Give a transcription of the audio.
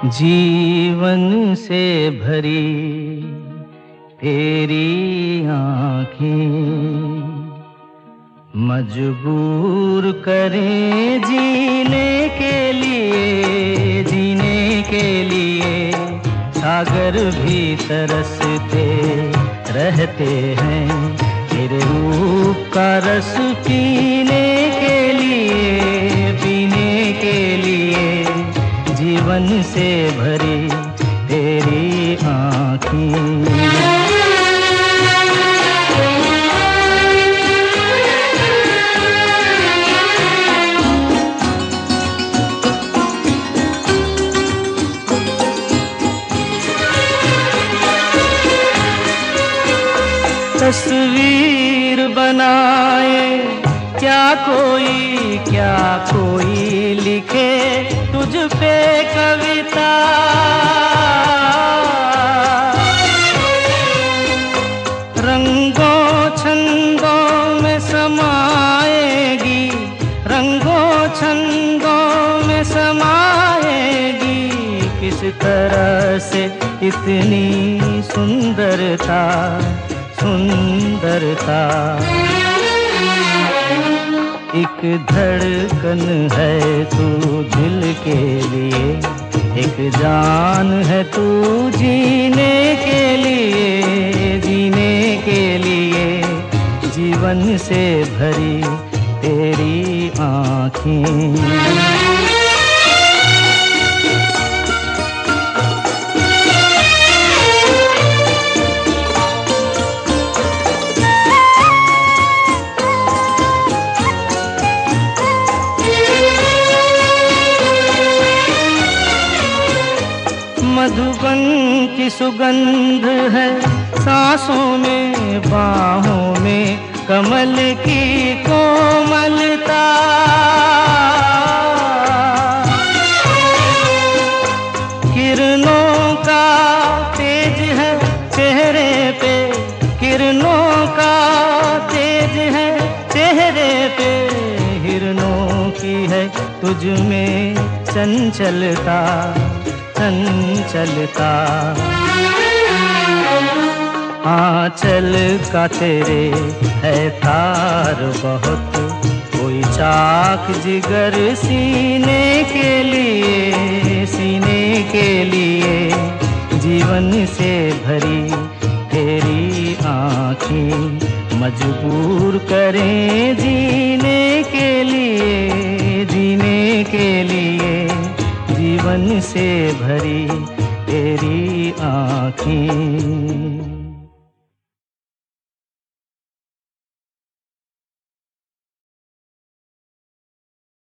जीवन से भरी तेरी आँखें मजबूर करें जीने के लिए सागर भी तरसते रहते हैं तेरे रूप का रस पीने के लिए जीवन से भरी तेरी आँखें। तस्वीर बनाए क्या कोई लिखे तुझ पे कविता। रंगों छंदों में समाएगी, रंगों छंदों में समाएगी किस तरह से इतनी सुंदरता। एक धड़कन है तू दिल के लिए, एक जान है तू जीने के लिए जीवन से भरी तेरी आँखें। मधुबन की सुगंध है सांसों में, बाहों में कमल की कोमलता। किरणों का तेज है चेहरे पे, किरणों का तेज है चेहरे पे। हिरणों की है तुझ में चंचलता। आंचल का तेरे है तार बहुत, कोई चाक जिगर सीने के लिए जीवन से भरी तेरी आँखें मजबूर करें जीने के लिए जीवन से भरी तेरी आँखें।